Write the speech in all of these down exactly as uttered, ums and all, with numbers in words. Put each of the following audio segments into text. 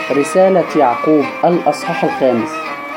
رسالة يعقوب الأصحاح الخامس.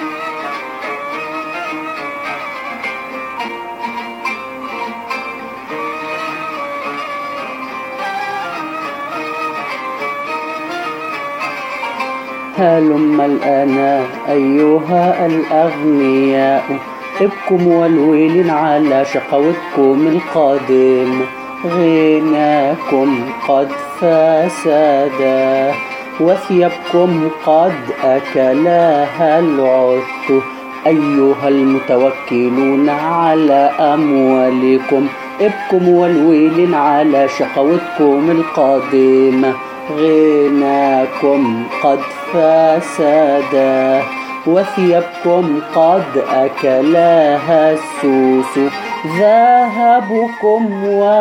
هلم الآن أيها الأغنياء، ابكم والويل على شقوتكم القادم، غناكم قد فسد وثيابكم قد أكلها العث. أيها المتوكلون على أموالكم، ابكم والويل على شقوتكم القادمة، غناكم قد فسد وثيابكم قد أكلها السوس. ذهبكم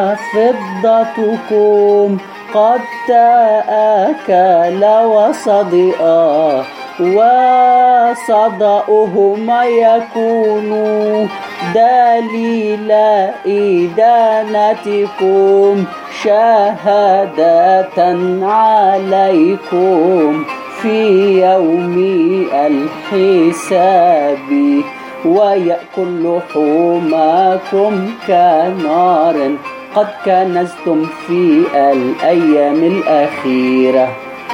وفضتكم قد تأكل وصدئا، وصدأهما يكون دليل إدانتكم، شهادة عليكم في يوم الحساب، ويأكل لحومكم كنار قد كنزتم في الأيام الأخيرة.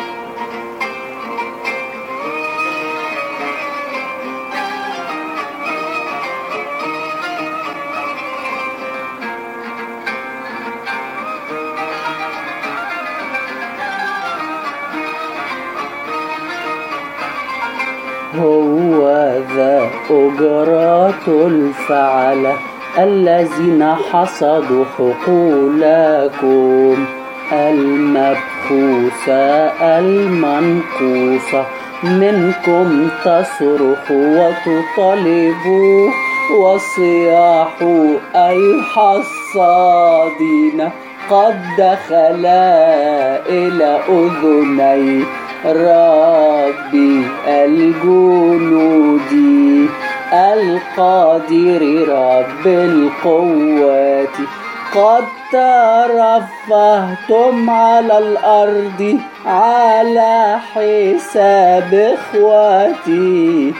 هو ذا أجرة الفعلة الذين حصدوا حقولكم المبخوسة المنقوصة منكم، تصرخ وتطالب وصياح الحصادين قد دخل إلى أذني ربي الجنود القادر رب القوات. قد ترفهتم على الأرض على حساب إخوتي،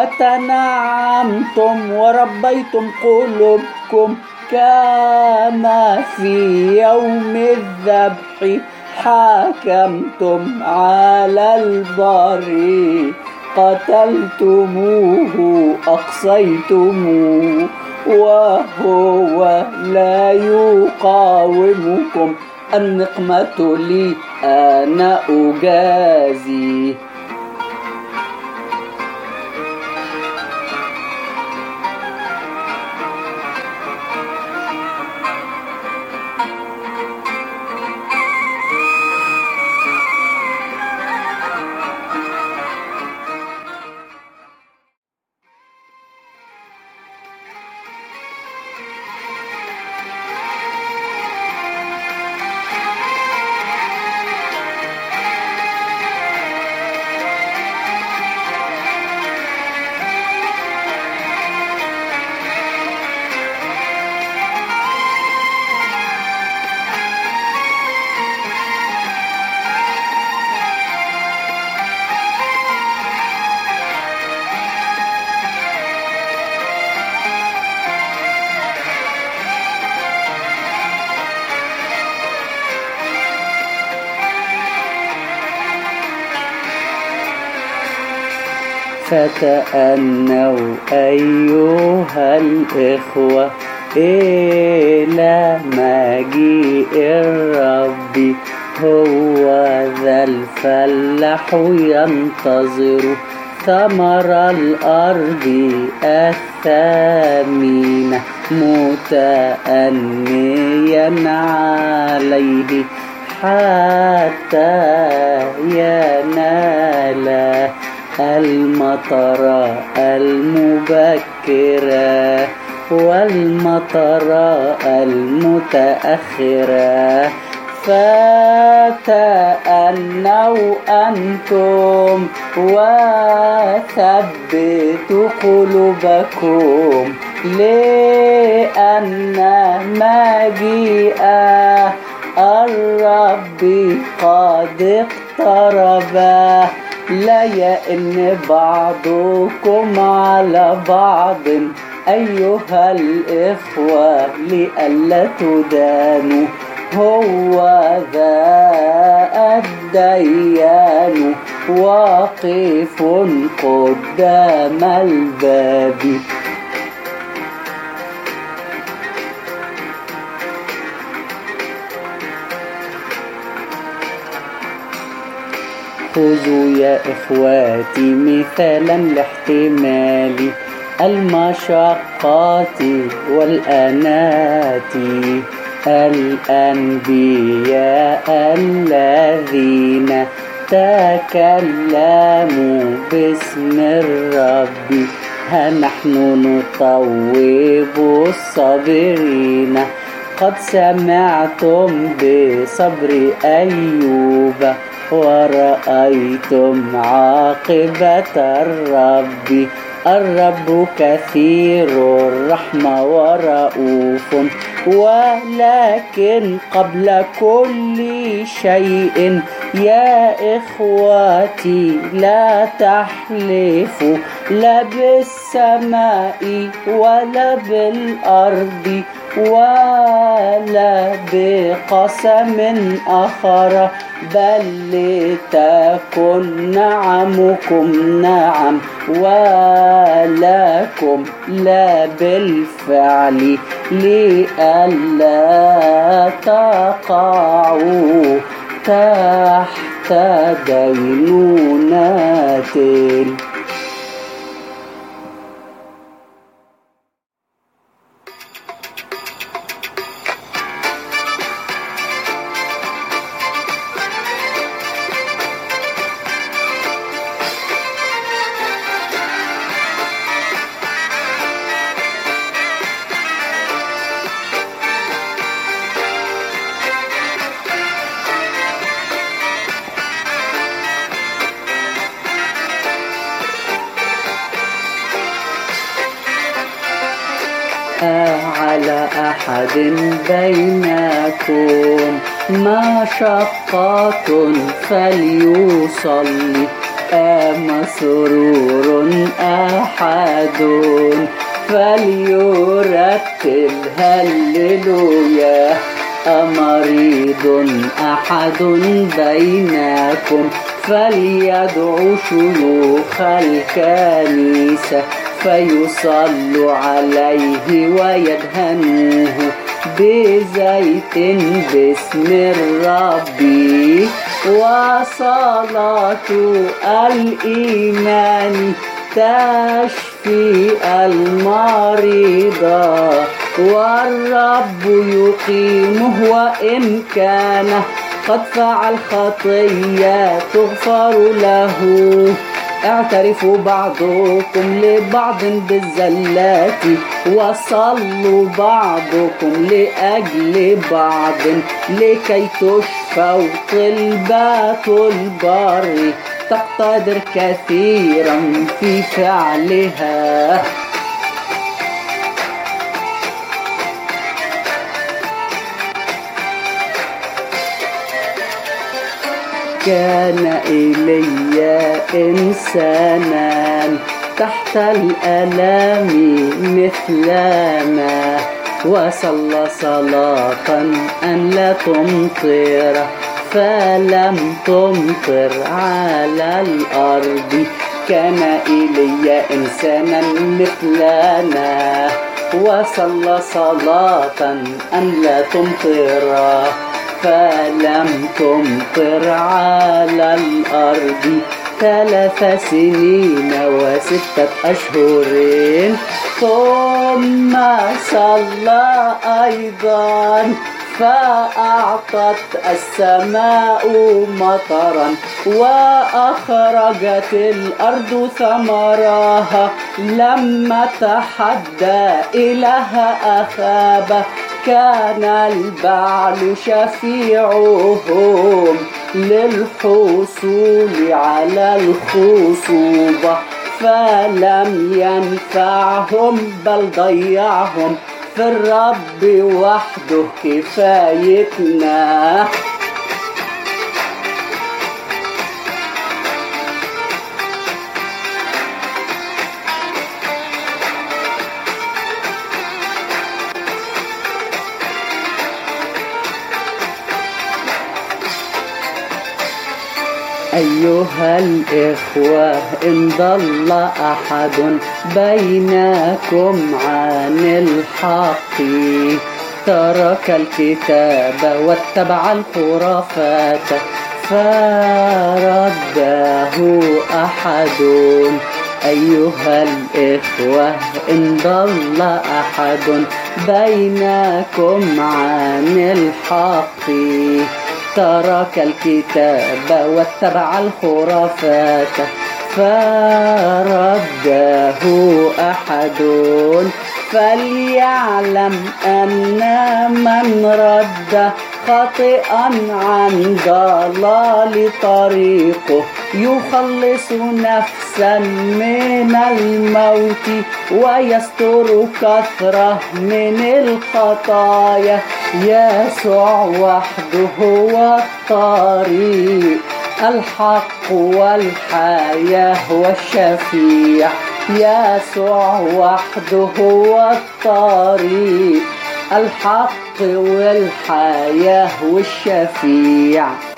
وتنعمتم وربيتم قلوبكم كما في يوم الذبح، حكمتم على البري، قتلتموه أقصيتموه، وهو لا يقاومكم، النقمة لي أنا أجازي. فتأنوا أيها الإخوة إلى مجيء الرب، هو ذا الفلاح ينتظر ثمر الأرض الثمينة، متأنيا عليه حتى ينال المطر المبكرة والمطر المتأخرة. فتأنوا أنتم وثبتوا قلوبكم، لأن مجيء الرب قد اقترب. لا يئن بعضكم على بعض أيها الإخوة لئلا تدانوا، هو ذا الديان واقف قدام الباب. خذوا يا إخواتي مثالا لاحتمال المشقات والأنات، الأنبياء الذين تكلموا باسم الرب، ها نحن نطوب الصابرين. قد سمعتم بصبر أيوب ورأيتم عاقبة الرب، الرب كثير الرحمة ورؤوف، ولكن قبل كل شيء يا إخواتي لا تحلفوا لا بالسماء ولا بالأرض ولا بقسم آخر، بل لتكن نعمكم نعم ولكم لا بالفعل، لئلا تقعوا تحت دينونة. على أحد بينكم مشقة فليصلي، مسرور أحد فليرتل هللويا، مريض أحد بينكم فليدعو شيوخ الكنيسة فيصلوا عليه ويدهنوه بزيت باسم الرب، وصلاة الإيمان تشفي المريضة، والرب يقيمه وإن كان قد فعل خطية تغفر له. اعترفوا بعضكم لبعض بالزلات، وصلوا بعضكم لأجل بعض لكي تشفوا. طلبات البر تقتدر كثيرا في فعلها. كان إيليا إنسانا تحت الآلام مثلنا، وصلى صلاة أن لا تمطر فلم تمطر على الأرض. كان إيليا إنسانا مثلنا وصلى صلاة أن لا تمطر فلم تمطر على الأرض ثلاث سنين وستة أشهر. ثم صلى أيضا فأعطت السماء مطرا وأخرجت الأرض ثمرها. لما تحدى إله أخاب كان البعل شفيعهم للحصول على الخصوبة، فلم ينفعهم بل ضيعهم. في الرب وحده كفايتنا. أيها الإخوة إن ضل أحد بينكم عن الحق ترك الكتاب واتبع الخرافات فرده أحد. أيها الإخوة إن ضل أحد بينكم عن الحق ترك الكتاب واتبع الخرافات فرده أحد فليعلم أن من رد خاطئا عن ضلال طريقه يخلص نفسا من الموت ويستر كثرة من الخطايا. يسوع وحده هو الطريق الحق والحياة والشفيع. يسوع وحده هو الطريق الحق والحياة والشفيع.